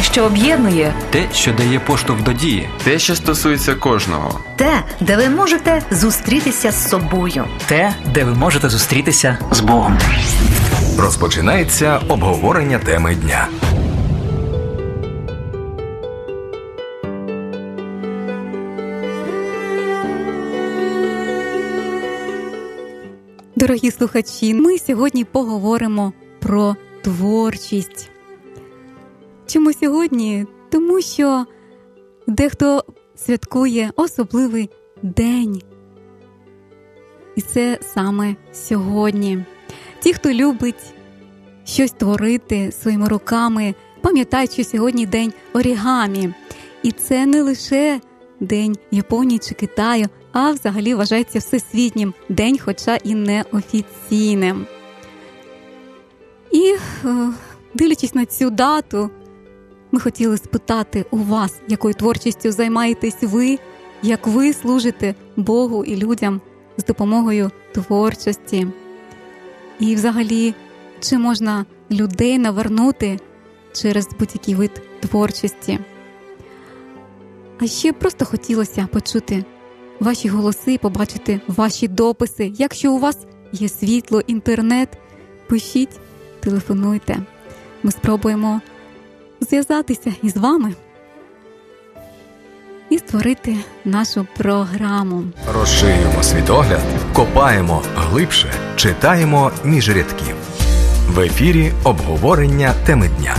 Те, що об'єднує. Те, що дає поштовх до дії. Те, що стосується кожного. Те, де ви можете зустрітися з собою. Те, де ви можете зустрітися з Богом. Розпочинається обговорення теми дня. Дорогі слухачі, ми сьогодні поговоримо про творчість. Чому сьогодні? Тому що дехто святкує особливий день. І це саме сьогодні. Ті, хто любить щось творити своїми руками, пам'ятають, що сьогодні день орігамі. І це не лише День Японії чи Китаю, а взагалі вважається всесвітнім день, хоча і не офіційним. І, дивлячись на цю дату, ми хотіли спитати у вас, якою творчістю займаєтесь ви, як ви служите Богу і людям з допомогою творчості. І взагалі, чи можна людей навернути через будь-який вид творчості. А ще просто хотілося почути ваші голоси, побачити ваші дописи. Якщо у вас є світло, інтернет, пишіть, телефонуйте. Ми спробуємо зв'язатися із вами і створити нашу програму. Розширюємо світогляд, копаємо глибше, читаємо між рядків. В ефірі обговорення теми дня.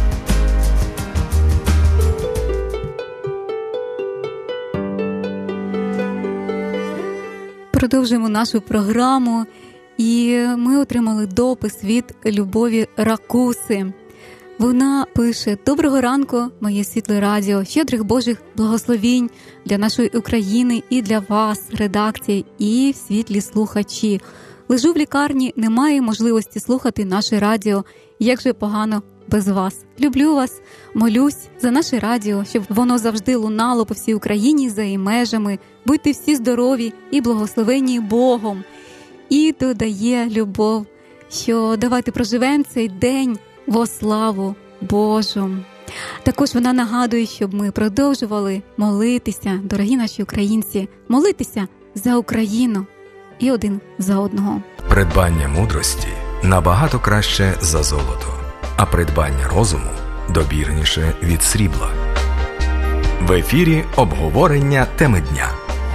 Продовжуємо нашу програму, і ми отримали допис від Любові Ракуси. Вона пише: «Доброго ранку, моє світле радіо, щедрих Божих благословінь для нашої України і для вас, редакції, і світлі слухачі. Лежу в лікарні, немає можливості слухати наше радіо, як же погано без вас. Люблю вас, молюсь за наше радіо, щоб воно завжди лунало по всій Україні за її межами. Будьте всі здорові і благословені Богом». І додає Любов, що давайте проживемо цей день во славу Божу. Також вона нагадує, щоб ми продовжували молитися, дорогі наші українці, молитися за Україну і один за одного. Придбання мудрості набагато краще за золото, а придбання розуму добірніше від срібла. В ефірі обговорення теми дня.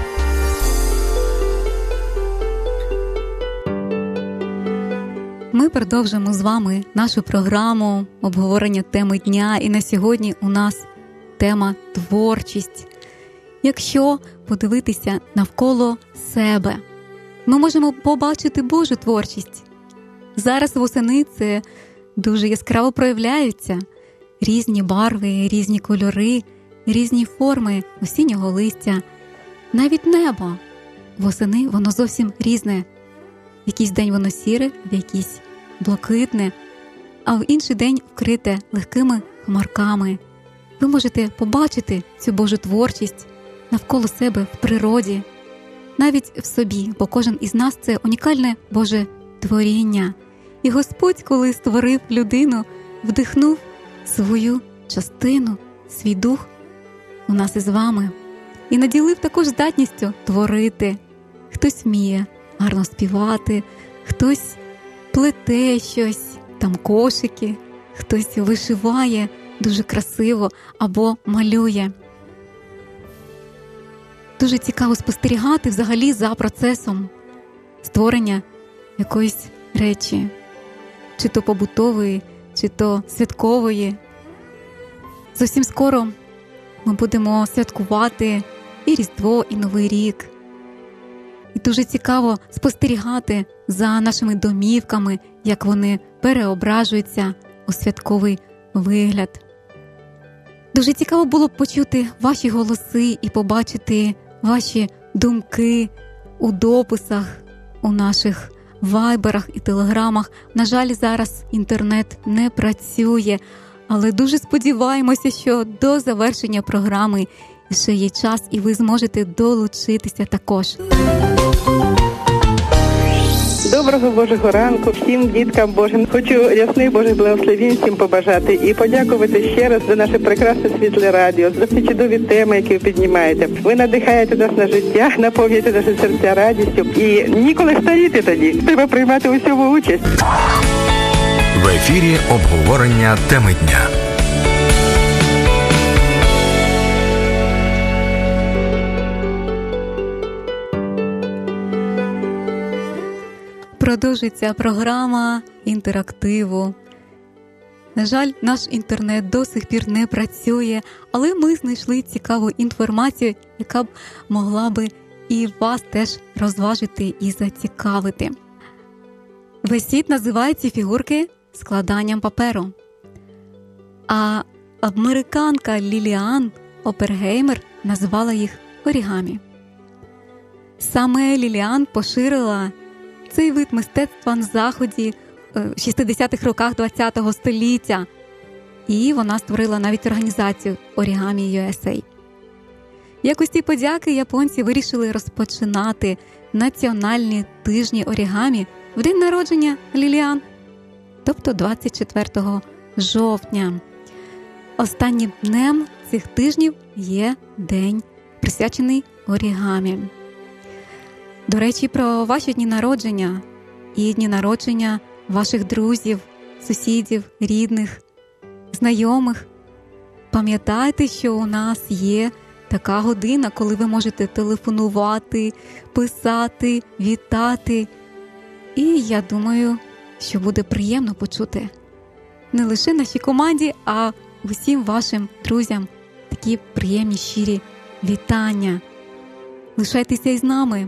Ми продовжимо з вами нашу програму обговорення теми дня, і на сьогодні у нас тема творчість. Якщо подивитися навколо себе, ми можемо побачити Божу творчість. Зараз восени це дуже яскраво проявляються. Різні барви, різні кольори, різні форми осіннього листя. Навіть небо восени воно зовсім різне. В якийсь день воно сіре, в якийсь блакитне, а в інший день вкрите легкими хмарками. Ви можете побачити цю Божу творчість навколо себе в природі, навіть в собі, бо кожен із нас – це унікальне Боже творіння. І Господь, коли створив людину, вдихнув свою частину, свій дух у нас із вами. І наділив також здатністю творити. Хтось вміє гарно співати, хтось плете щось, там кошики, хтось вишиває дуже красиво або малює. Дуже цікаво спостерігати взагалі за процесом створення якоїсь речі, чи то побутової, чи то святкової. Зовсім скоро ми будемо святкувати і Різдво, і Новий рік. І дуже цікаво спостерігати за нашими домівками, як вони переображуються у святковий вигляд. Дуже цікаво було б почути ваші голоси і побачити ваші думки у дописах, у наших вайберах і телеграмах. На жаль, зараз інтернет не працює, але дуже сподіваємося, що до завершення програми ще є час, і ви зможете долучитися також. Доброго Божого ранку всім діткам Божим. Хочу ясних Божих благословень всім побажати і подякувати ще раз за наше прекрасне світле радіо, за ці чудові теми, які ви піднімаєте. Ви надихаєте нас на життя, наповнюєте наші серця радістю і ніколи старіти тоді. Треба приймати у всьому участь. В ефірі обговорення теми дня. Продовжується програма інтерактиву. На жаль, наш інтернет до сих пір не працює, але ми знайшли цікаву інформацію, яка б могла би і вас теж розважити і зацікавити. Весь світ називає ці фігурки складанням паперу. А американка Ліліан Оппенгеймер називала їх орігамі. Саме Ліліан поширила цей вид мистецтва на Заході в 60-х роках ХХ століття. І вона створила навіть організацію Origami USA. В якості подяки японці вирішили розпочинати національні тижні орігамі в день народження Ліліан, тобто 24 жовтня. Останнім днем цих тижнів є день, присвячений орігамі. До речі, про ваші дні народження і дні народження ваших друзів, сусідів, рідних, знайомих. Пам'ятайте, що у нас є така година, коли ви можете телефонувати, писати, вітати. І я думаю, що буде приємно почути не лише нашій команді, а усім вашим друзям такі приємні, щирі вітання. Лишайтеся із нами.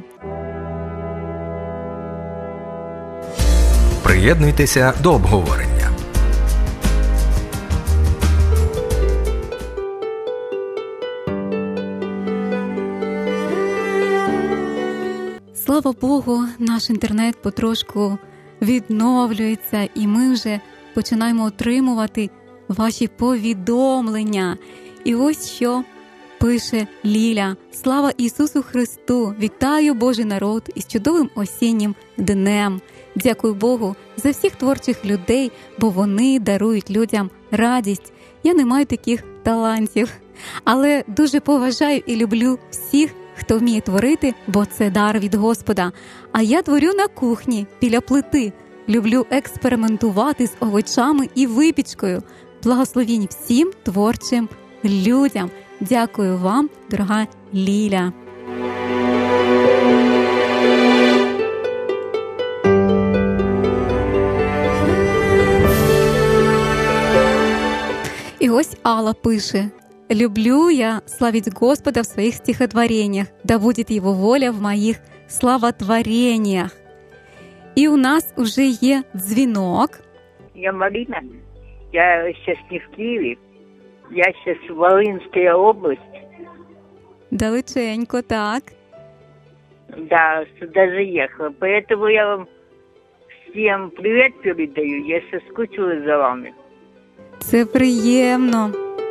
Приєднуйтеся до обговорення. Слава Богу, наш інтернет потрошку відновлюється, і ми вже починаємо отримувати ваші повідомлення. І ось що пише Ліля. Слава Ісусу Христу! Вітаю Божий народ із чудовим осіннім днем. Дякую Богу за всіх творчих людей, бо вони дарують людям радість. Я не маю таких талантів, але дуже поважаю і люблю всіх, хто вміє творити, бо це дар від Господа. А я творю на кухні, біля плити. Люблю експериментувати з овочами і випічкою. Благословінь всім творчим людям. Дякую вам, дорога Ліля. І ось Алла пише: «Люблю я славить Господа в своих стихотворениях, да будет Его воля в моих славотворениях». І у нас уже є дзвінок. Я Марина, я сейчас не в Киеве, я сейчас в Волынская область. Далеченько, так. Да, сюда заехала, поэтому я вам всем привет передаю, я соскучилась за вами. Це приємно.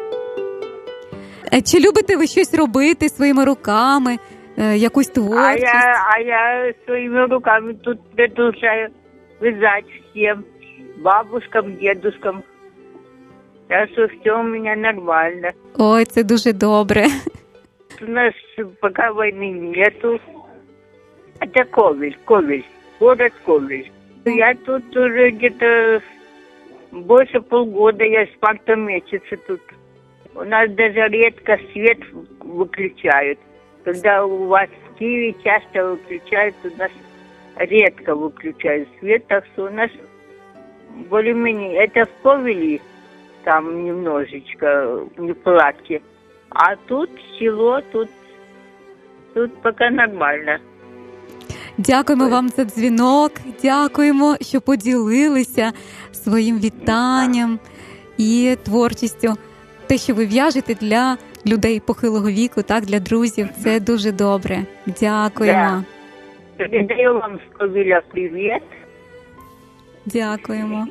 Чи любите ви щось робити своїми руками, якусь творчість? А я своими руками тут продолжаю вязать всем, бабушкам, дедушкам. Так что все у меня нормально. Ой, це дуже добре. У нас пока войны нету. Это Ковель, город Ковель. Я тут уже где-то больше полгода, я с марта месяца тут. У нас даже редко свет выключают. Когда у вас в Киеве часто выключают, у нас редко выключают свет, так что у нас более-менее, это в Ковеле, там немножечко неполадки, а тут село, тут пока нормально. Дякуємо вам за дзвінок, дякуємо, що поділилися своїм вітанням і творчістю. Те, що ви в'яжете для людей похилого віку, так, для друзів, це дуже добре. Дякуємо. Да. Передаю вам з Ковеля привіт. Дякуємо.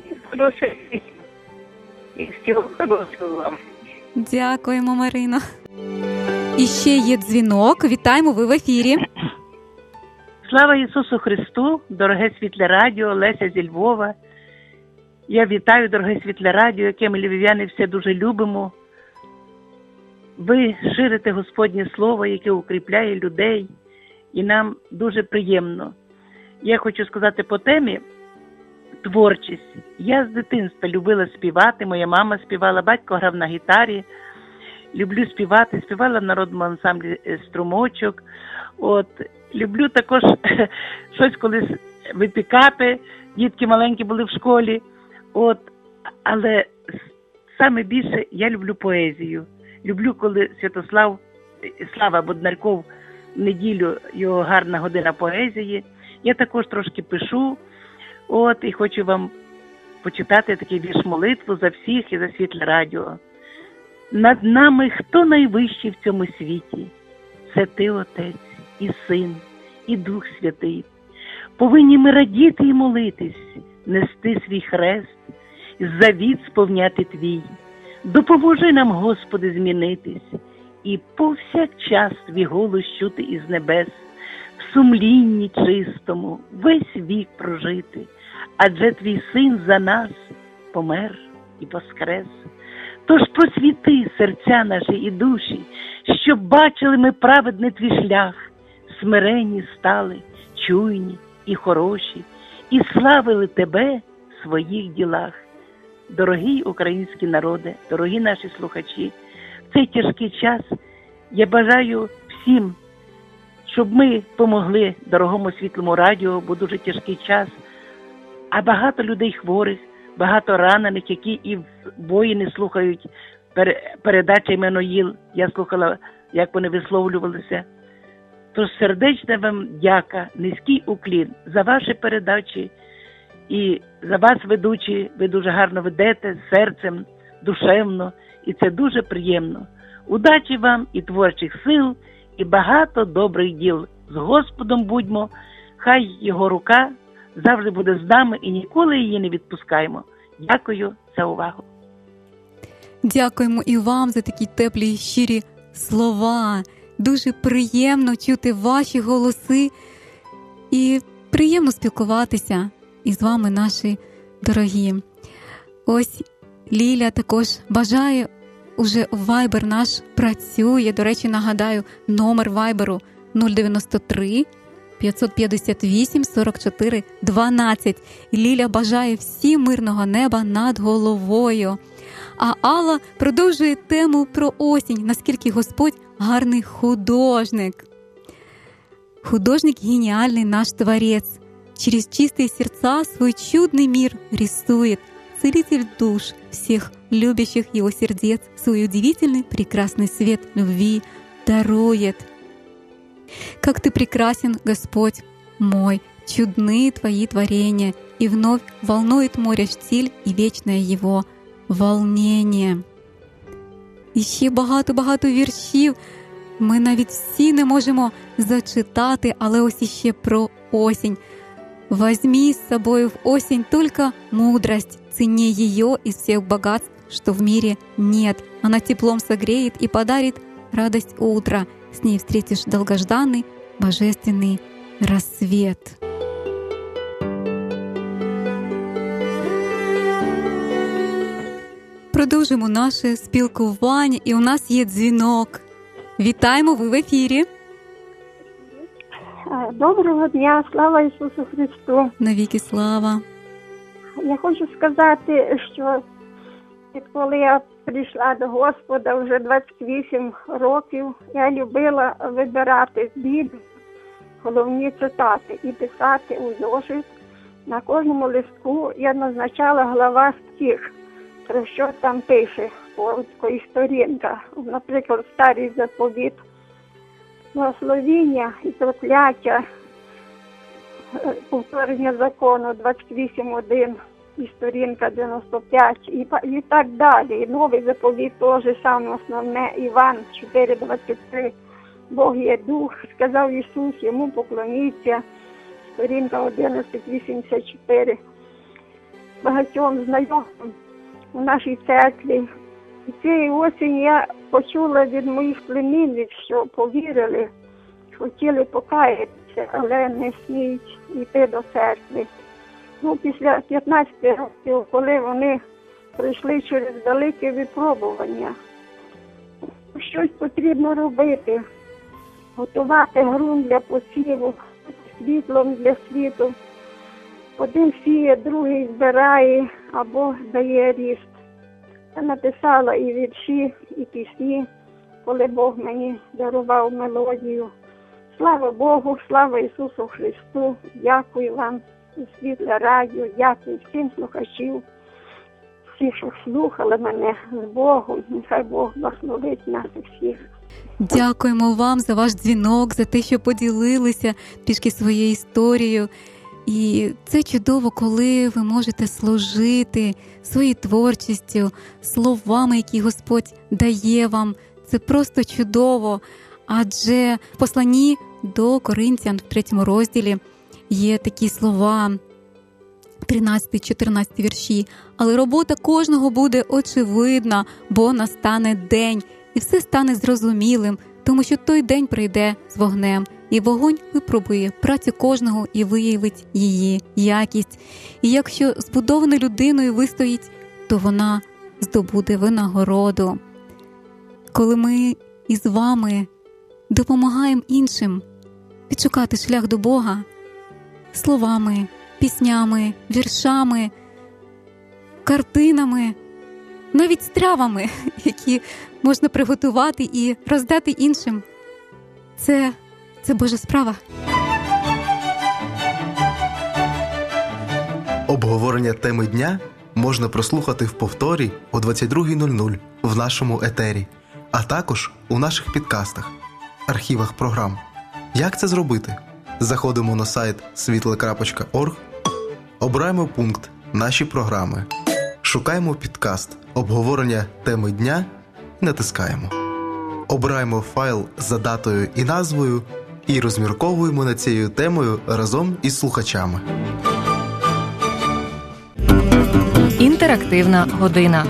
І всього хорошого вам. Дякуємо, Марино. І ще є дзвінок. Вітаємо, ви в ефірі. Слава Ісусу Христу, дороге Світле Радіо, Леся зі Львова. Я вітаю, дороге Світле Радіо, яке ми, львів'яни, все дуже любимо. Ви ширите Господнє Слово, яке укріпляє людей, і нам дуже приємно. Я хочу сказати по темі творчість. Я з дитинства любила співати, моя мама співала, батько грав на гітарі. Люблю співати, співала в народному ансамблі «Струмочок». Люблю також щось колись випікати, дітки маленькі були в школі. Але саме більше я люблю поезію. Люблю, коли Слава Боднарков в неділю, його гарна година поезії. Я також трошки пишу, і хочу вам почитати такий вірш молитву за всіх і за Світле Радіо. Над нами хто найвищий в цьому світі? Це ти, Отець, і Син, і Дух Святий. Повинні ми радіти і молитись, нести свій хрест, завіт сповняти твій. Допоможи нам, Господи, змінитись, і повсякчас твій голос чути із небес, в сумлінні чистому весь вік прожити, адже твій Син за нас помер і воскрес. Тож просвіти серця наші і душі, щоб бачили ми праведний твій шлях, смиренні стали, чуйні і хороші, і славили тебе в своїх ділах. Дорогий український народе, дорогі наші слухачі, в цей тяжкий час я бажаю всім, щоб ми помогли дорогому Світлому Радіо, бо дуже тяжкий час, а багато людей хворих, багато ранених, які і в бої не слухають передачі Еммануїл. Я слухала, як вони висловлювалися. Тож сердечна вам дяка, низький уклін за ваші передачі і за вас, ведучі. Ви дуже гарно ведете, серцем, душевно, і це дуже приємно. Удачі вам і творчих сил, і багато добрих діл. З Господом будьмо, хай його рука завжди буде з нами і ніколи її не відпускаємо. Дякую за увагу. Дякуємо і вам за такі теплі і щирі слова. Дуже приємно чути ваші голоси і приємно спілкуватися із вами, наші дорогі. Ось Ліля також бажає, уже Вайбер наш працює. До речі, нагадаю, номер Вайберу 093 558 44 12. І Ліля бажає всім мирного неба над головою. А Алла продовжує тему про осінь, наскільки Господь гарний художник. Художник гениальный наш Творец. Через чистые сердца свой чудный мир рисует. Целитель душ всех любящих его сердец свой удивительный прекрасный свет любви дарует. Как ты прекрасен, Господь мой, чудны твои творения, и вновь волнует море штиль и вечное его волнение. І ще багато віршів. Ми навіть всі не можемо зачитати, але ось іще про осінь. Возьми с собой в осень только мудрость, цени ее из всех богатств, что в мире нет. Она теплом согреет и подарит радость утра. С ней встретишь долгожданный божественный рассвет. Продовжимо наше спілкування, і у нас є дзвінок. Вітаємо, ви в ефірі. Доброго дня, слава Ісусу Христу. Навіки слава. Я хочу сказати, що відколи я прийшла до Господа вже 28 років, я любила вибирати з Біблії головні цитати і писати у зошит. На кожному листку я назначала глава стих, про що там пише, кожна сторінка. Наприклад, Старий заповіт, благословіння і прокляття, повторення закону 28.1 і сторінка 95 і так далі. І Новий заповіт теж саме основне, Іван 4.23. Бог є дух, сказав Ісус, йому поклоніться, сторінка 11.84. Багатьом знайомим у нашій церкві. І цієї осені я почула від моїх племінниць, що повірили, хотіли покаятися. молиться, але не сміють йти до церкви. Після 15 років, коли вони пройшли через велике випробування, щось потрібно робити, готувати ґрунт для посіву, світлом для світу. Один сіє, другий збирає або дає ріст. Я написала і вірші, і пісні, коли Бог мені дарував мелодію. Слава Богу, слава Ісусу Христу, дякую вам, Світле Радіо, дякую всім слухачів, всіх, що слухали мене з Богом. Нехай Бог благословить нас всіх. Дякуємо вам за ваш дзвінок, за те, що поділилися трішки своєю історією. І це чудово, коли ви можете служити своєю творчістю, словами, які Господь дає вам. Це просто чудово. Адже в посланні до Коринтян в 3 розділі є такі слова, 13-14 вірші. «Але робота кожного буде очевидна, бо настане день, і все стане зрозумілим, тому що той день прийде з вогнем, і вогонь випробує працю кожного і виявить її якість. І якщо збудована людиною вистоїть, то вона здобуде винагороду». Коли ми із вами допомагаємо іншим відшукати шлях до Бога словами, піснями, віршами, картинами, навіть стравами, які можна приготувати і роздати іншим, це Божа справа. Обговорення теми дня можна прослухати в повторі о 22:00 в нашому етері, а також у наших підкастах, архівах програм. Як це зробити? Заходимо на сайт світле.орг, обираємо пункт «Наші програми», шукаємо підкаст «Обговорення теми дня» і натискаємо. Обираємо файл за датою і назвою і розмірковуємо над цією темою разом із слухачами. Інтерактивна година.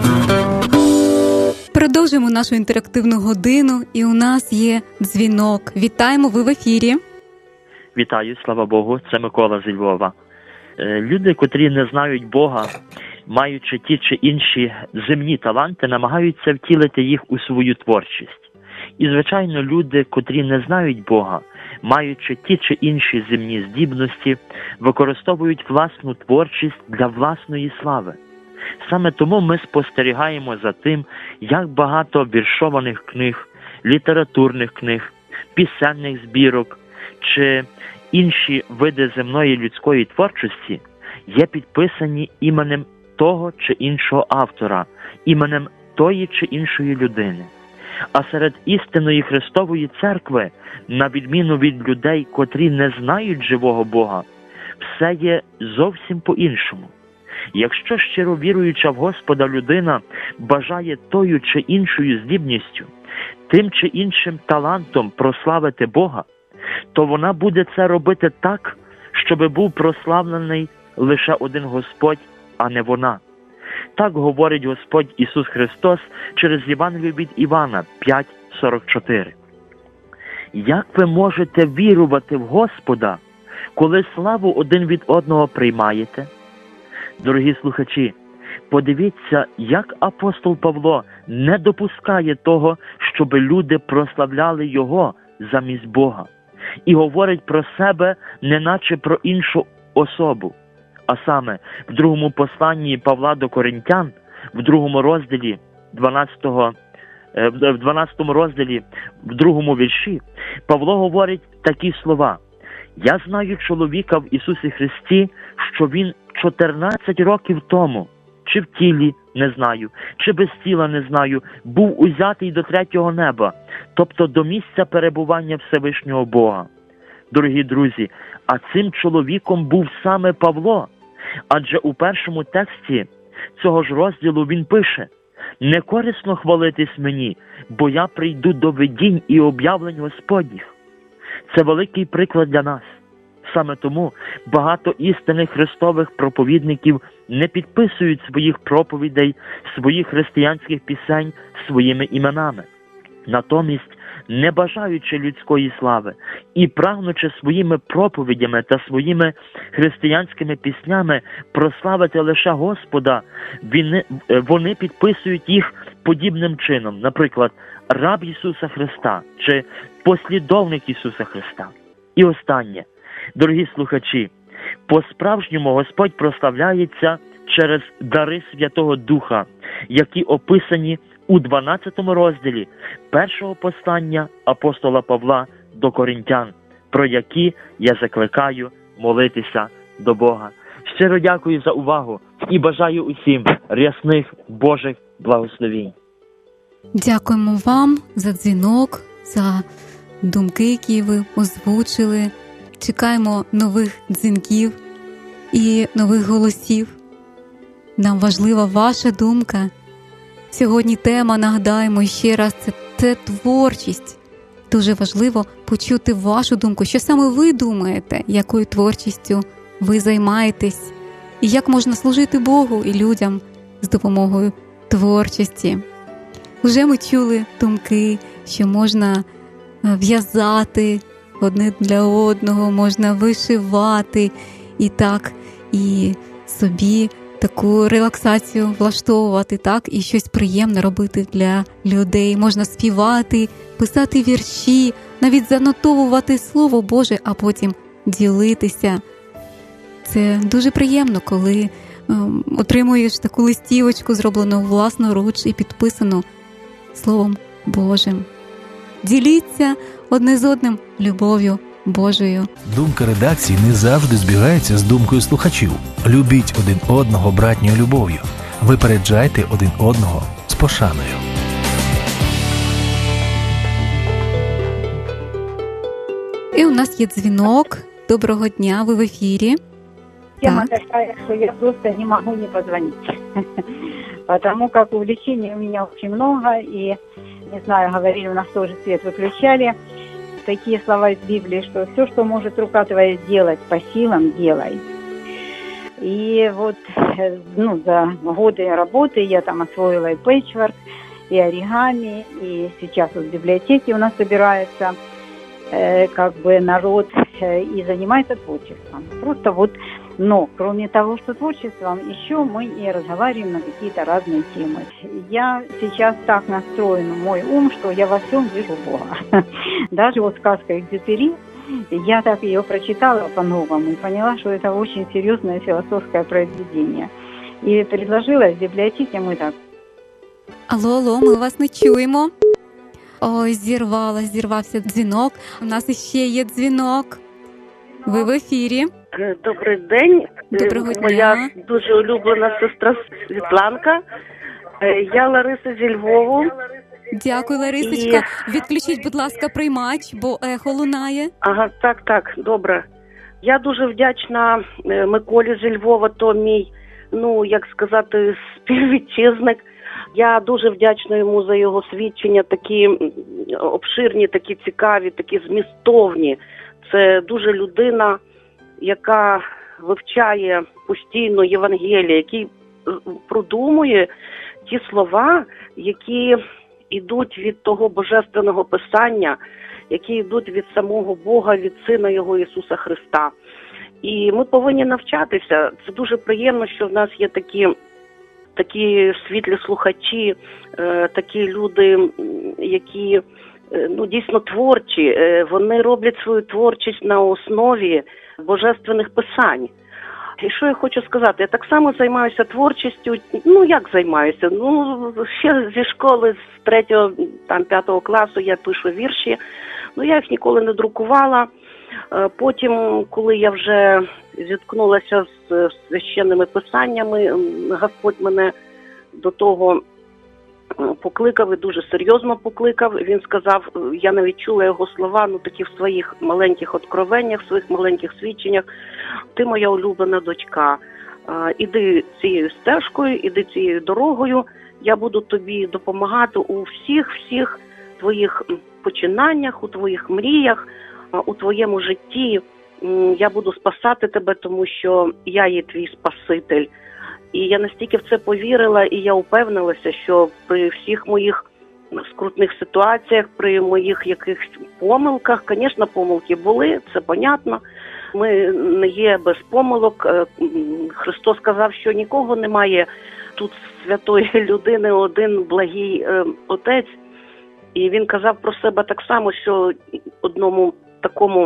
Продовжуємо нашу інтерактивну годину, і у нас є дзвінок. Вітаємо, ви в ефірі. Вітаю, слава Богу, це Микола зі Львова. Люди, котрі не знають Бога, маючи ті чи інші земні таланти, намагаються втілити їх у свою творчість. І, звичайно, люди, котрі не знають Бога, маючи ті чи інші земні здібності, використовують власну творчість для власної слави. Саме тому ми спостерігаємо за тим, як багато віршованих книг, літературних книг, пісенних збірок чи інші види земної людської творчості є підписані іменем того чи іншого автора, іменем тої чи іншої людини. А серед істинної Христової церкви, на відміну від людей, котрі не знають живого Бога, все є зовсім по-іншому. Якщо щиро віруюча в Господа людина бажає тою чи іншою здібністю, тим чи іншим талантом прославити Бога, то вона буде це робити так, щоби був прославлений лише один Господь, а не вона. Так говорить Господь Ісус Христос через Євангелію від Івана 5:44. Як ви можете вірувати в Господа, коли славу один від одного приймаєте? Дорогі слухачі, подивіться, як апостол Павло не допускає того, щоб люди прославляли його замість Бога. І говорить про себе, неначе про іншу особу. А саме, в другому посланні Павла до Коринтян, в 2 розділі, 12 розділі, в 2 вірші, Павло говорить такі слова. «Я знаю чоловіка в Ісусі Христі, що він 14 років тому, чи в тілі, не знаю, чи без тіла, не знаю, був узятий до 3-го неба, тобто до місця перебування Всевишнього Бога». Дорогі друзі, а цим чоловіком був саме Павло, адже у першому тексті цього ж розділу він пише: «Не корисно хвалитись мені, бо я прийду до видінь і об'явлень Господніх». Це великий приклад для нас. Саме тому багато істинних христових проповідників не підписують своїх проповідей, своїх християнських пісень своїми іменами. Натомість не бажаючи людської слави і прагнучи своїми проповідями та своїми християнськими піснями прославити лише Господа, вони підписують їх подібним чином. Наприклад, раб Ісуса Христа чи послідовник Ісуса Христа. І останнє. Дорогі слухачі, по-справжньому Господь прославляється через дари Святого Духа, які описані у 12 розділі першого послання апостола Павла до Коринтян, про які я закликаю молитися до Бога. Щиро дякую за увагу і бажаю усім рясних Божих благословінь. Дякуємо вам за дзвінок, за думки, які ви озвучили. Чекаємо нових дзвінків і нових голосів. Нам важлива ваша думка. Сьогодні тема, нагадаємо ще раз, це творчість. Дуже важливо почути вашу думку. Що саме ви думаєте, якою творчістю ви займаєтесь? І як можна служити Богу і людям з допомогою творчості? Вже ми чули думки, що можна в'язати одне для одного, можна вишивати і так, і собі таку релаксацію влаштовувати, так, і щось приємне робити для людей. Можна співати, писати вірші, навіть занотовувати Слово Боже, а потім ділитися. Це дуже приємно, коли отримуєш таку листівочку, зроблену власноруч і підписану Словом Божим. Діліться одне з одним любов'ю Божою. Думка редакції не завжди збігається з думкою слухачів. Любіть один одного братньою любов'ю. Випереджайте один одного з пошаною. І у нас є дзвінок. Доброго дня, ви в ефірі. Тема такая, что я просто не могу не позвонить. Потому как увлечений у меня очень много, и, не знаю, говорили, у нас тоже свет выключали. Такие слова из Библии, что все, что может рука твоя сделать, по силам делай. И вот, за годы работы я там освоила и пэтчворк, и оригами, и сейчас вот в библиотеке у нас собирается народ и занимается творчеством. Просто вот, но кроме того, что творчеством, еще мы и разговариваем на какие-то разные темы. Я сейчас так настроен, мой ум, что я во всем вижу Бога. Даже вот сказка «Экзюпери», я так ее прочитала по-новому и поняла, что это очень серьезное философское произведение. И предложила в библиотеке мы так. Алло, ми вас не чуємо. Ой, зірвався дзвінок. У нас іще є дзвінок. Ви в ефірі. Добрий день. Доброго дня. Моя дуже улюблена сестра Світланка. Я Лариса зі Львову. Дякую, Ларисочка. Відключіть, будь ласка, приймач, бо ехо лунає. Ага, так, добре. Я дуже вдячна Миколі зі Львова, то мій, як сказати, співвітчизник. Я дуже вдячна йому за його свідчення, такі обширні, такі цікаві, такі змістовні. Це дуже людина, яка вивчає постійно Євангеліє, який продумує ті слова, які йдуть від того Божественного Писання, які йдуть від самого Бога, від Сина Його Ісуса Христа. І ми повинні навчатися. Це дуже приємно, що в нас є такі світлі слухачі, такі люди, які дійсно творчі. Вони роблять свою творчість на основі божественних писань. І що я хочу сказати? Я так само займаюся творчістю. Як займаюся? Ще зі школи, з 3-5 класу я пишу вірші. Я їх ніколи не друкувала. Потім, коли я вже зіткнулася з священними писаннями, Господь мене до того покликав і дуже серйозно покликав. Він сказав, я навіть чула його слова, такі в своїх маленьких откровеннях, в своїх маленьких свідченнях: ти моя улюблена дочка, іди цією стежкою, іди цією дорогою, я буду тобі допомагати у всіх твоїх починаннях, у твоїх мріях, у твоєму житті. Я буду спасати тебе, тому що я є твій Спаситель. І я настільки в це повірила, і я упевнилася, що при всіх моїх в скрутних ситуаціях, при моїх якихось помилках. Звісно, помилки були, це понятно. Ми не є без помилок. Христос сказав, що нікого немає тут святої людини, один благий Отець. І він казав про себе так само, що одному такому,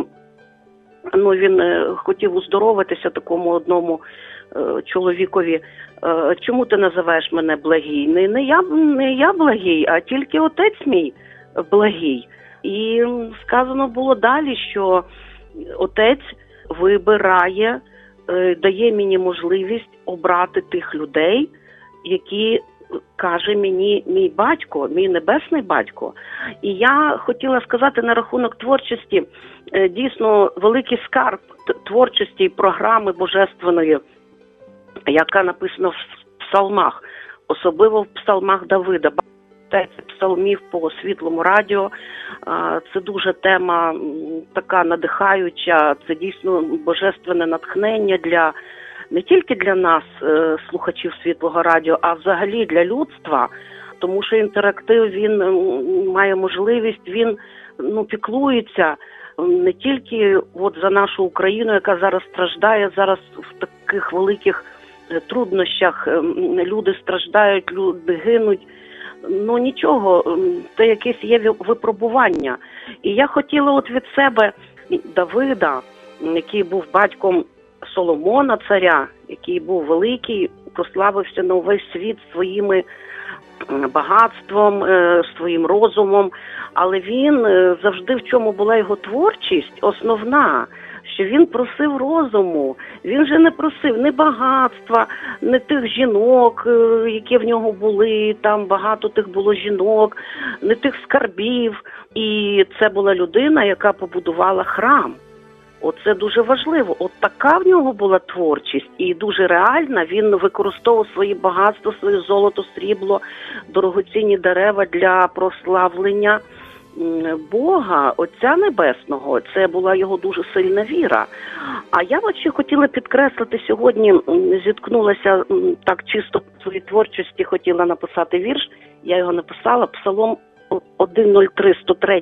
він хотів оздоровитися такому одному чоловікові. Чому ти називаєш мене благий? Не я благий, а тільки Отець мій благий. І сказано було далі, що Отець вибирає, дає мені можливість обрати тих людей, які каже мені мій батько, мій небесний батько. І я хотіла сказати на рахунок творчості, дійсно великий скарб творчості і програми божественної, яка написана в псалмах, особливо в псалмах Давида. Псалмів по Світлому радіо. Це дуже тема така надихаюча, це дійсно божественне натхнення для не тільки для нас, слухачів Світлого радіо, а взагалі для людства, тому що інтерактив, він має можливість, він піклується не тільки за нашу Україну, яка зараз страждає, зараз в таких великих труднощах, люди страждають, люди гинуть. Нічого, це якесь є випробування. І я хотіла від себе Давида, який був батьком Соломона, царя, який був великий, прославився на увесь світ своїми багатством, своїм розумом, але він завжди, в чому була його творчість, основна, що він просив розуму. Він же не просив ні багатства, ні тих жінок, які в нього були, там багато тих було жінок, ні тих скарбів. І це була людина, яка побудувала храм. Оце дуже важливо. От така в нього була творчість і дуже реальна. Він використовував свої багатства, своє золото, срібло, дорогоцінні дерева для прославлення Бога, Отця Небесного. Це була його дуже сильна віра. А я ще хотіла підкреслити сьогодні, зіткнулася так чисто в своїй творчості, хотіла написати вірш. Я його написала, Псалом 103, 103.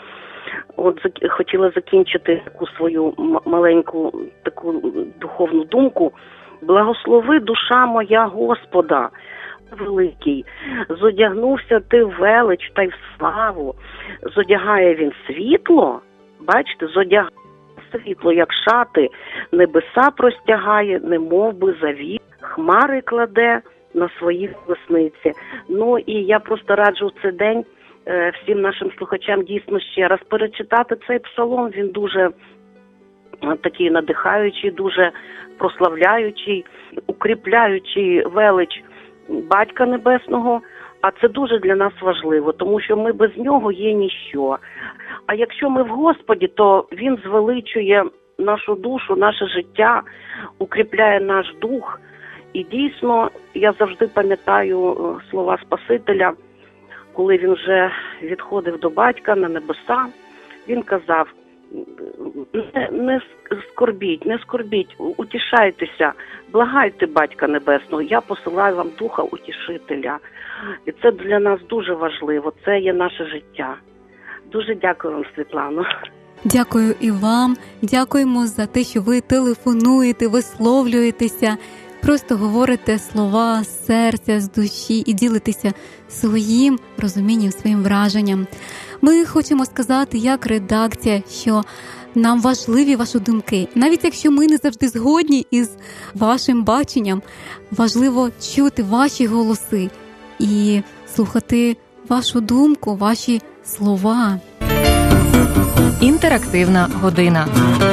Хотіла закінчити таку свою маленьку таку духовну думку. Благослови, душа моя, Господа великий, зодягнувся ти в велич та й в славу. Зодягає він світло, бачите, зодягає світло, як шати, небеса простягає, немов би завіс, хмари кладе на свої колесниці. І я просто раджу в цей день всім нашим слухачам дійсно ще раз перечитати цей псалом. Він дуже такий надихаючий, дуже прославляючий, укріпляючий велич Батька Небесного. А це дуже для нас важливо, тому що ми без нього є ніщо. А якщо ми в Господі, то Він звеличує нашу душу, наше життя, укріпляє наш дух. І дійсно, я завжди пам'ятаю слова Спасителя, коли він вже відходив до батька на небеса, він казав: не скорбіть, утішайтеся, благайте Батька Небесного, я посилаю вам Духа Утішителя. І це для нас дуже важливо, це є наше життя. Дуже дякую вам, Світлано. Дякую і вам, дякуємо за те, що ви телефонуєте, висловлюєтеся, просто говорите слова з серця, з душі і ділитеся своїм розумінням, своїм враженням. Ми хочемо сказати, як редакція, що нам важливі ваші думки. Навіть якщо ми не завжди згодні із вашим баченням, важливо чути ваші голоси і слухати вашу думку, ваші слова. Інтерактивна година.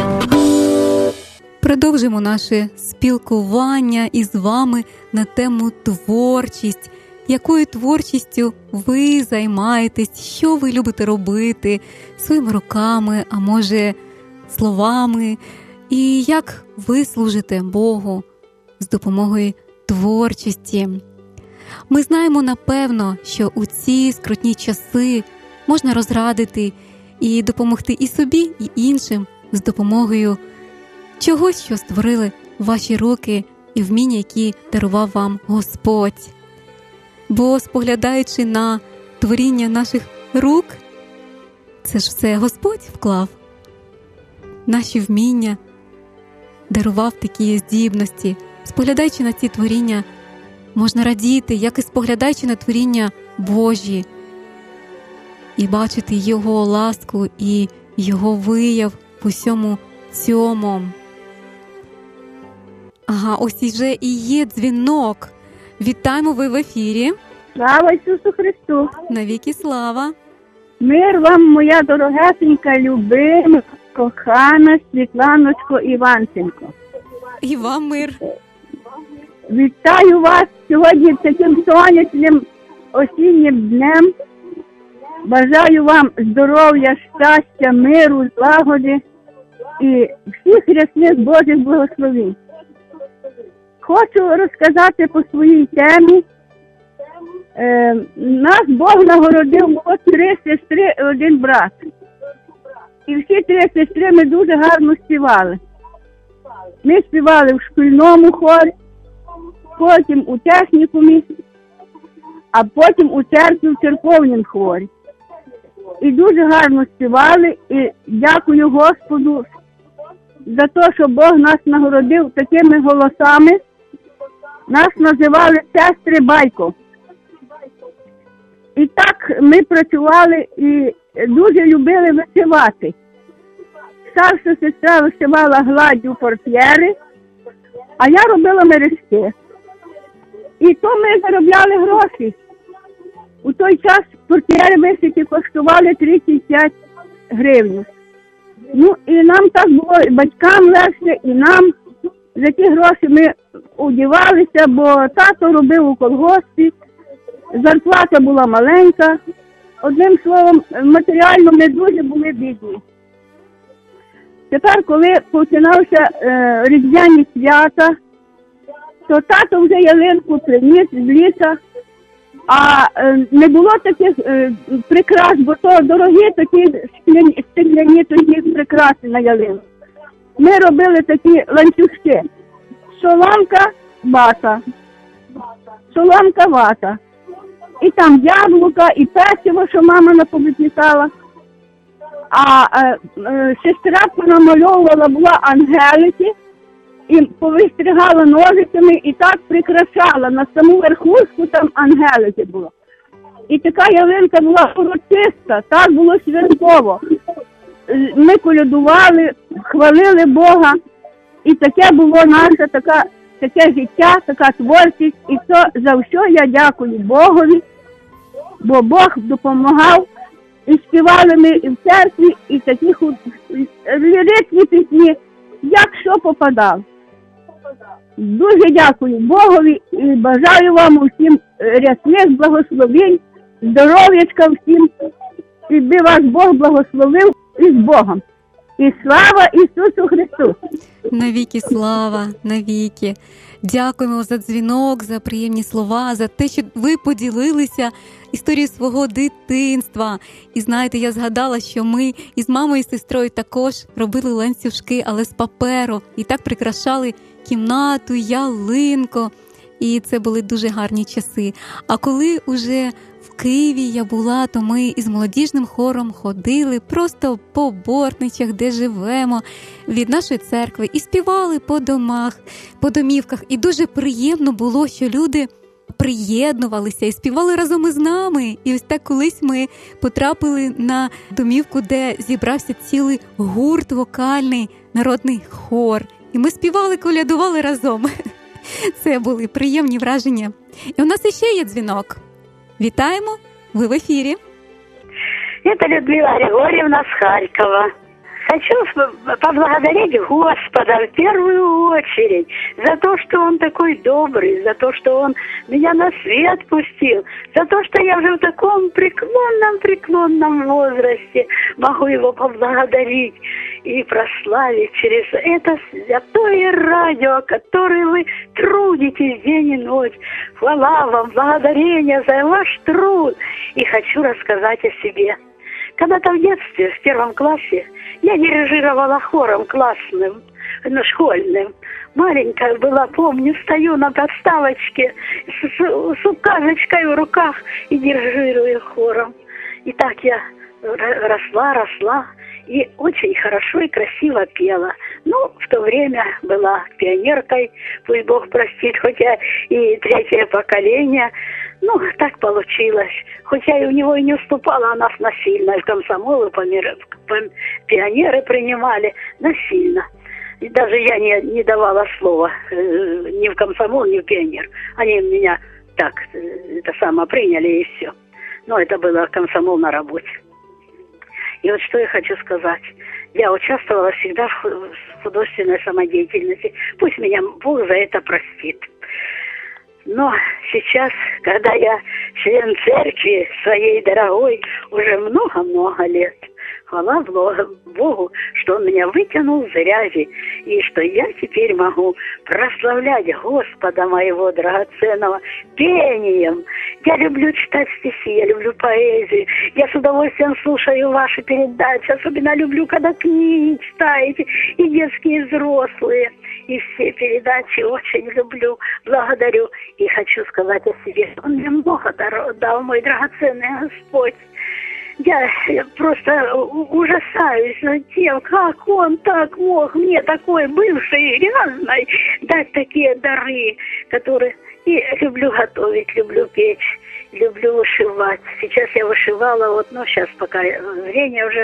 Продовжимо наше спілкування із вами на тему творчість. Якою творчістю ви займаєтесь, що ви любите робити своїми руками, а може словами, і як ви служите Богу з допомогою творчості. Ми знаємо, напевно, що у ці скрутні часи можна розрадити і допомогти і собі, і іншим з допомогою чогось, що створили ваші руки і вміння, які дарував вам Господь. Бо, споглядаючи на творіння наших рук, це ж все Господь вклав. Наші вміння, дарував такі здібності. Споглядаючи на ці творіння, можна радіти, як і споглядаючи на творіння Божі, і бачити Його ласку і Його вияв в усьому цьому. Ага, ось вже і є дзвінок. Вітаємо, ви в ефірі. Слава Ісусу Христу! Навіки слава! Мир вам, моя дорогесенька, любима, кохана Світланочко Іванченко. І вам мир. Вітаю вас сьогодні таким сонячним осіннім днем. Бажаю вам здоров'я, щастя, миру, злагоди і всіх рясних Божих благословень. Хочу розказати по своїй темі. Нас Бог нагородив, було 3 сестри і 1 брат. І всі 3 сестри ми дуже гарно співали. Ми співали в шкільному хорі, потім у технікумі, а потім у церкві в церковному хорі. І дуже гарно співали, і дякую Господу за те, що Бог нас нагородив такими голосами. Нас називали сестри Байко. І так ми працювали і дуже любили вишивати. Старша сестра вишивала гладдю портьєри, а я робила мережки. І то ми заробляли гроші. У той час портьєри вишиті коштували 35 гривень. Ну і нам так було, і батькам легше, і нам. За ті гроші ми одівалися, бо тато робив у колгоспі, зарплата була маленька. Одним словом, матеріально ми дуже були бідні. Тепер, коли починався різдвяні свята, то тато вже ялинку приніс з ліса, а не було таких прикрас, бо то дорогі такі стекляні тоді прикраси на ялинку. Ми робили такі ланцюжки. Соломка, вата. Соломка, вата. І там яблука, і печиво, що мама напомітала. А сестра понамальовувала, була ангелики, і повистригала ножицями, і так прикрашала. На саму верхушку там ангелики було. І така ялинка була урочиста, так було святково. Ми колядували, хвалили Бога, і таке було наше таке життя, така творчість, і за все я дякую Богові, бо Бог допомагав, і співали ми і в церкві, і такі ліричні пісні, як що попадав. Дуже дякую Богові і бажаю вам усім рясних благословень, здоров'ячка всім, і би вас Бог благословив і з Богом. І слава Ісусу Христу! Навіки слава, навіки. Дякуємо за дзвінок, за приємні слова, за те, що ви поділилися історією свого дитинства. І знаєте, я згадала, що ми із мамою і сестрою також робили ланцюжки, але з паперу. І так прикрашали кімнату, ялинку. І це були дуже гарні часи. А коли уже в Києві я була, то ми із молодіжним хором ходили просто по Бортничах, де живемо, від нашої церкви, і співали по домах, по домівках. І дуже приємно було, що люди приєднувалися і співали разом із нами. І ось так колись ми потрапили на домівку, де зібрався цілий гурт вокальний, народний хор. І ми співали, колядували разом. Це були приємні враження. І у нас іще є дзвінок. Вітаємо, ви в ефірі. Это Людмила Григорьевна с Харькова. Хочу поблагодарить Господа в первую очередь за то, что Он такой добрый, за то, что Он меня на свет пустил, за то, что я уже в таком преклонном возрасте могу Его поблагодарить и прославить через это святое радио, которое вы трудитесь день и ночь. Хвала вам, благодарение за ваш труд. И хочу рассказать о себе. Когда-то в детстве, в 1 классе, я дирижировала хором классным школьным. Маленькая была, помню, стою на подставочке с указочкой в руках и дирижирую хором. И так я росла, и очень хорошо и красиво пела. Ну, в то время была пионеркой, пусть Бог простит, хотя и третье поколение. Ну, так получилось. Хотя и у него и не уступала, а нас насильно. И в комсомол, и пионеры принимали насильно. И даже я не давала слова ни в комсомол, ни в пионер. Они меня так, приняли и все. Но это было комсомол на работе. И вот что я хочу сказать. Я участвовала всегда в художественной самодеятельности. Пусть меня Бог за это простит. Но сейчас, когда я член церкви своей дорогой уже много-много лет, хвала Богу, что Он меня вытянул из грязи, и что я теперь могу прославлять Господа моего драгоценного пением. Я люблю читать стихи, я люблю поэзию, я с удовольствием слушаю ваши передачи, особенно люблю, когда книги читаете, и детские, и взрослые, и все передачи очень люблю, благодарю. И хочу сказать о себе, Он мне много дал, мой драгоценный Господь. Я просто ужасаюсь над тем, как Он так мог мне, такой бывшей грязной, дать такие дары, которые... И люблю готовить, люблю печь, люблю вышивать. Сейчас я вышивала, сейчас пока зрение уже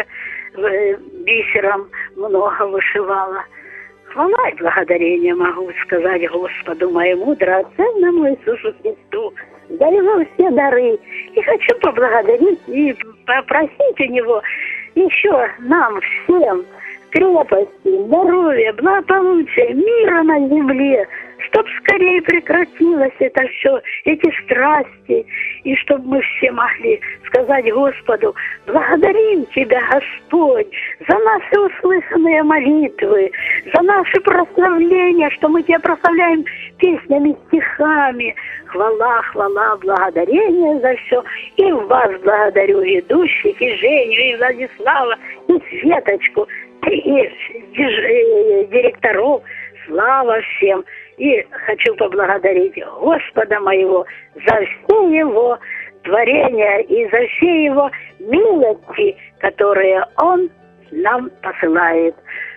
бисером много вышивала. Хвала и благодарение могу сказать Господу моему драгоценному Иисусу Христу за Его все дары. И хочу поблагодарить и попросить у Него еще нам всем крепости, здоровья, благополучия, мира на земле, чтоб скорее прекратилось это все, эти страсти, и чтобы мы все могли сказать Господу: благодарим Тебя, Господь, за наши услышанные молитвы, за наши прославления, что мы Тебя прославляем песнями, стихами. Хвала, хвала, благодарение за все. И вас благодарю, ведущих, и Женю, и Владислава, и Светочку, и директоров. Слава всем. И хочу поблагодарить Господа моего за все Его творения и за все Его милости, которые Он нам посылает.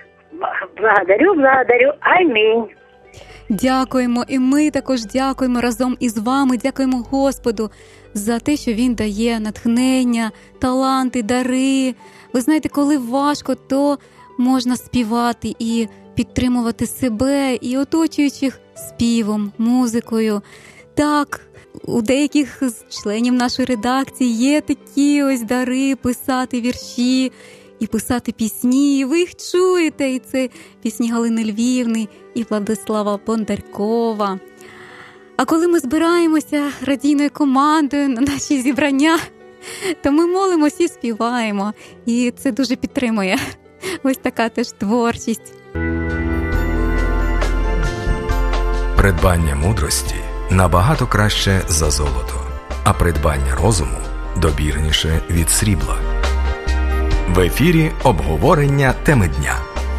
Благодарю. Амінь. Дякуємо. І ми також дякуємо разом із вами. Дякуємо Господу за те, що Він дає натхнення, таланти, дари. Ви знаєте, коли важко, то можна співати і підтримувати себе і оточуючих співом, музикою. Так, у деяких з членів нашої редакції є такі ось дари писати вірші і писати пісні. І ви їх чуєте, і це пісні Галини Львівни і Владислава Бондаркова. А коли ми збираємося радійною командою на наші зібрання, то ми молимося і співаємо. І це дуже підтримує. Ось така теж творчість. Придбання мудрості набагато краще за золото, а придбання розуму добірніше від срібла. В ефірі обговорення теми дня.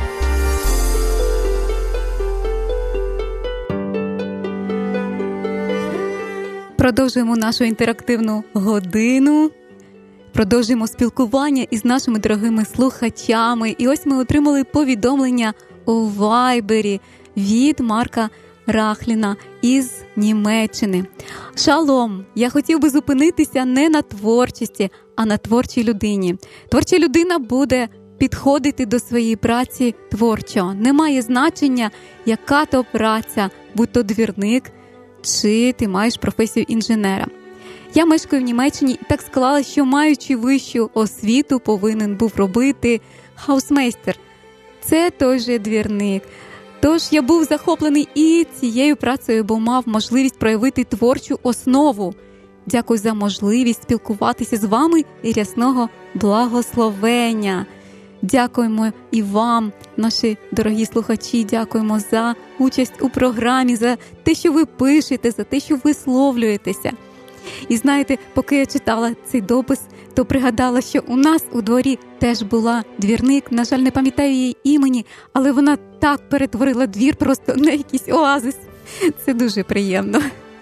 Продовжуємо нашу інтерактивну годину. Продовжуємо спілкування із нашими дорогими слухачами. І ось ми отримали повідомлення у Вайбері від Марка Рахліна із Німеччини. Шалом! Я хотів би зупинитися не на творчості, а на творчій людині. Творча людина буде підходити до своєї праці творчо. Немає значення, яка то праця, будь то двірник, чи ти маєш професію інженера. Я мешкаю в Німеччині і так склалося, що маючи вищу освіту, повинен був робити хаусмейстер. Це той же двірник. Тож я був захоплений і цією працею, бо мав можливість проявити творчу основу. Дякую за можливість спілкуватися з вами і рясного благословення. Дякуємо і вам, наші дорогі слухачі, дякуємо за участь у програмі, за те, що ви пишете, за те, що висловлюєтеся. І знаєте, поки я читала цей допис, то пригадала, що у нас у дворі теж була двірник, на жаль, не пам'ятаю її імені, але вона так перетворила двір просто на якийсь оазис. Це дуже приємно.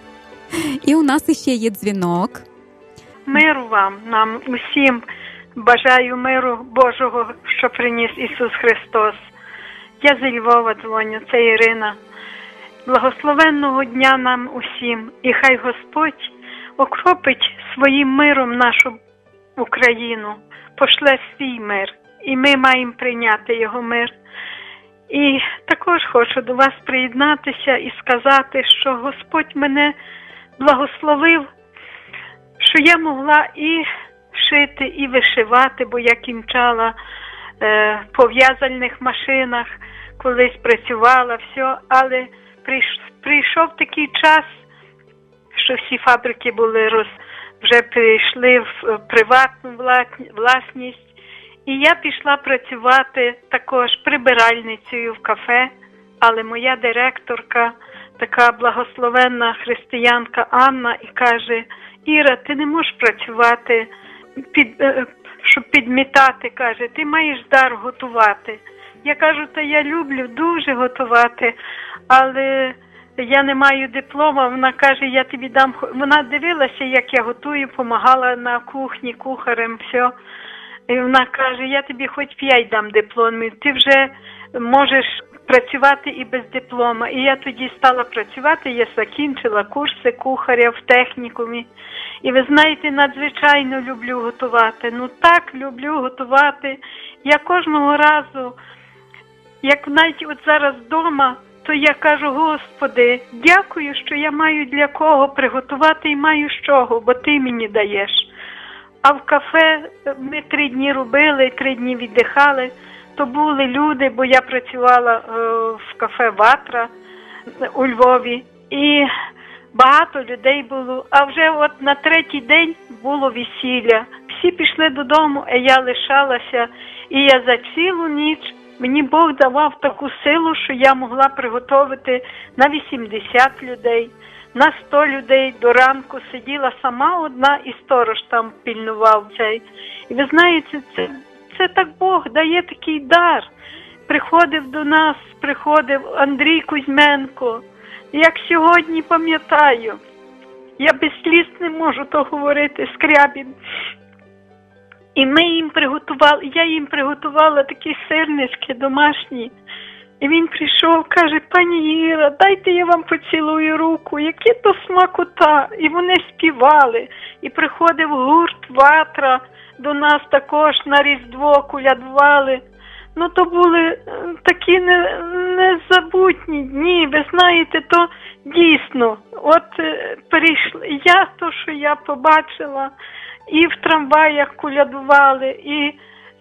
І у нас іще є дзвінок. Миру вам, нам усім бажаю миру Божого, що приніс Ісус Христос. Я зі Львова дзвоню, це Ірина. Благословенного дня нам усім, і хай Господь окропить своїм миром нашу Україну, пошле свій мир, і ми маємо прийняти його мир. І також хочу до вас приєднатися і сказати, що Господь мене благословив, що я могла і шити, і вишивати, бо я кінчала по в'язальних машинах, колись працювала, все, але прийшов такий час, що всі фабрики були вже перейшли в приватну власність, і я пішла працювати також прибиральницею в кафе, але моя директорка, така благословенна християнка Анна, і каже: Іра, ти не можеш працювати, щоб підмітати, каже, ти маєш дар готувати. Я кажу, та я люблю дуже готувати, але я не маю диплома. Вона каже, я тобі дам. Вона дивилася, як я готую, допомагала на кухні, кухарем, все. І вона каже, я тобі хоч 5 дам дипломів, ти вже можеш працювати і без диплома. І я тоді стала працювати, я закінчила курси кухаря в технікумі. І ви знаєте, надзвичайно люблю готувати. Ну так, люблю готувати. Я кожного разу, як навіть от зараз вдома, то я кажу, Господи, дякую, що я маю для кого приготувати і маю з чого, бо Ти мені даєш. А в кафе ми 3 дні робили, 3 дні віддихали. То були люди, бо я працювала в кафе «Ватра» у Львові. І багато людей було. А вже от на 3-й день було весілля. Всі пішли додому, а я лишалася. І я за цілу ніч, мені Бог давав таку силу, що я могла приготувати на 80 людей, на 100 людей. До ранку сиділа сама одна, і сторож там пільнував цей. І ви знаєте, це так Бог дає такий дар. Приходив до нас, приходив Андрій Кузьменко. Як сьогодні пам'ятаю, я без сліз не можу то говорити, Скрябін. І ми їм приготували, я їм приготувала такі сирнички домашні. І він прийшов, каже, пані Іра, дайте я вам поцілую руку, які то смакота. І вони співали. І приходив гурт «Ватра» до нас також на Різдво, колядували. Ну, то були такі незабутні дні, ви знаєте, то дійсно. От перейшли, то, що я побачила, і в трамваях колядували, і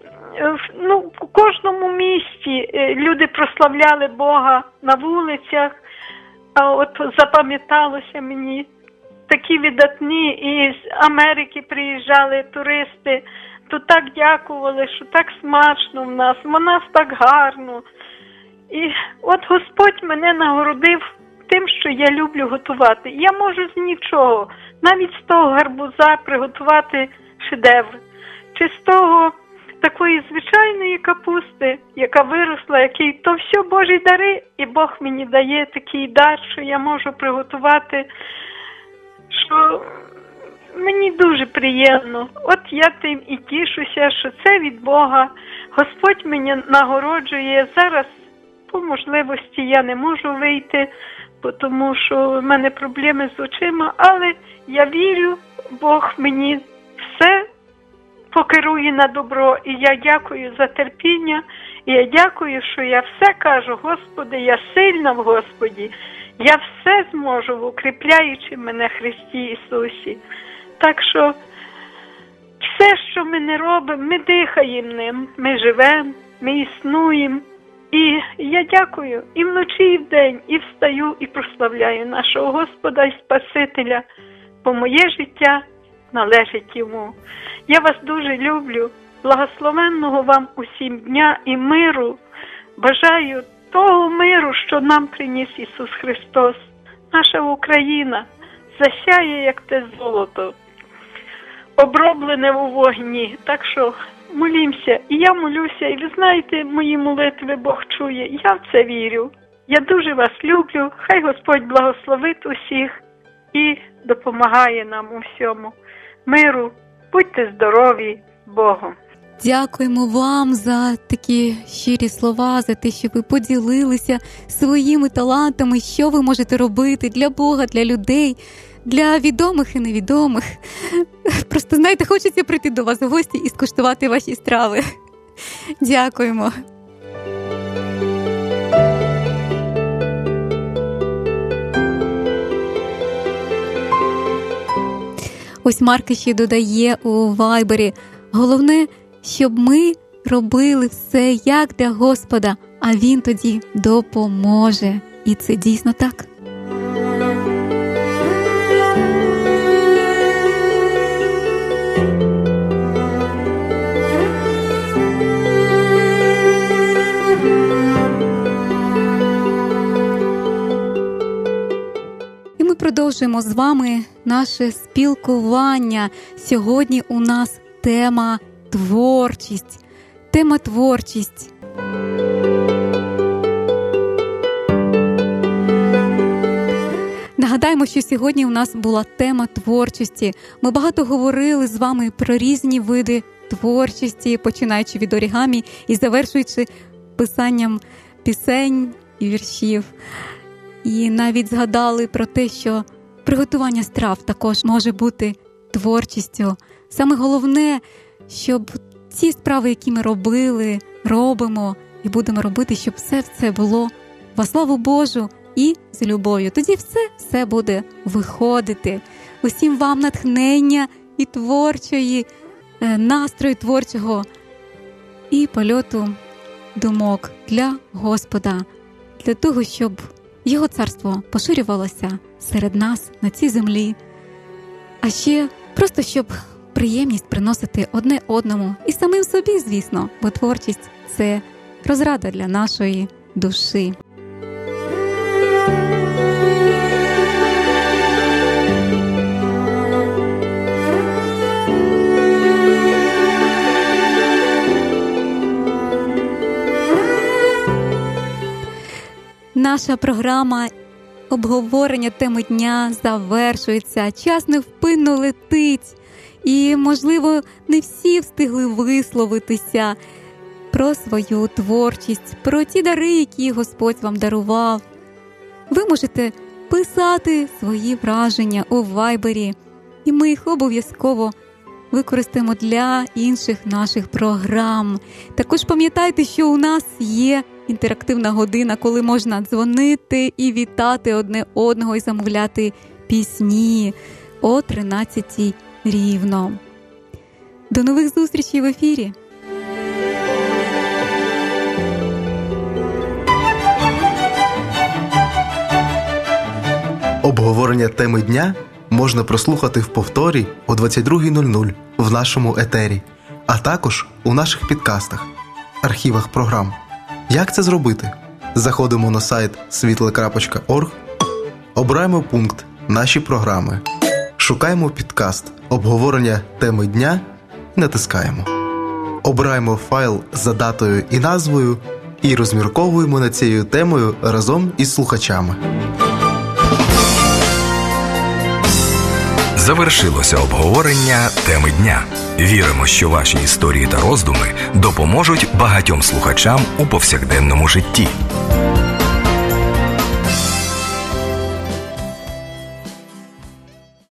в кожному місті люди прославляли Бога на вулицях. А от запам'яталося мені, такі видатні, і з Америки приїжджали туристи, то так дякували, що так смачно в нас так гарно. І от Господь мене нагородив тим, що я люблю готувати. Я можу з нічого, навіть з того гарбуза приготувати шедевр. Чи з того такої звичайної капусти, яка виросла, то все Божі дари, і Бог мені дає такий дар, що я можу приготувати, що мені дуже приємно. От я тим і тішуся, що це від Бога. Господь мене нагороджує. Зараз по можливості я не можу вийти, тому що в мене проблеми з очима, але я вірю, Бог мені все покерує на добро. І я дякую за терпіння, і я дякую, що я все кажу, Господи, я сильна в Господі. Я все зможу, укріпляючи мене Христі Ісусі. Так що все, що ми не робимо, ми дихаємо ним, ми живемо, ми існуємо. І я дякую і вночі, і вдень, і встаю, і прославляю нашого Господа і Спасителя, бо моє життя належить Йому. Я вас дуже люблю, благословенного вам усім дня і миру. Бажаю того миру, що нам приніс Ісус Христос. Наша Україна засяє, як те золото. оброблене у вогні. Так що молімося. І я молюся, і ви знаєте, мої молитви Бог чує. Я в це вірю. Я дуже вас люблю. Хай Господь благословить усіх і допомагає нам у всьому. Миру, будьте здорові, Богом. Дякуємо вам за такі щирі слова, за те, що ви поділилися своїми талантами, що ви можете робити для Бога, для людей, для відомих і невідомих. Просто, знаєте, хочеться прийти до вас в гості і скуштувати ваші страви. Дякуємо. Ось Марк ще додає у Вайбері: головне, щоб ми робили все як для Господа, а Він тоді допоможе. І це дійсно так. І ми продовжуємо з вами наше спілкування. Сьогодні у нас тема творчість. Тема творчість. Нагадаємо, що сьогодні у нас була тема творчості. Ми багато говорили з вами про різні види творчості, починаючи від орігамі і завершуючи писанням пісень і віршів. І навіть згадали про те, що приготування страв також може бути творчістю. Саме головне, щоб ці справи, які ми робили, робимо і будемо робити, щоб все було во славу Божу і з любов'ю. Тоді все буде виходити. Усім вам натхнення і творчої, настрою творчого і польоту думок для Господа, для того, щоб Його царство поширювалося серед нас на цій землі, а ще просто щоб приємність приносити одне одному і самим собі, звісно, бо творчість – це розрада для нашої душі. Наша програма обговорення теми дня завершується. Час невпинно летить. І, можливо, не всі встигли висловитися про свою творчість, про ті дари, які Господь вам дарував. Ви можете писати свої враження у Вайбері, і ми їх обов'язково використаємо для інших наших програм. Також пам'ятайте, що у нас є інтерактивна година, коли можна дзвонити і вітати одне одного і замовляти пісні о 13:00 рівно. До нових зустрічей в ефірі! Обговорення теми дня можна прослухати в повторі о 22:00 в нашому етері, а також у наших підкастах, архівах програм. Як це зробити? Заходимо на сайт світле.орг, обираємо пункт «Наші програми», шукаємо підкаст «Обговорення теми дня» і натискаємо. Обираємо файл за датою і назвою і розмірковуємо над цією темою разом із слухачами. Завершилося обговорення теми дня. Віримо, що ваші історії та роздуми допоможуть багатьом слухачам у повсякденному житті.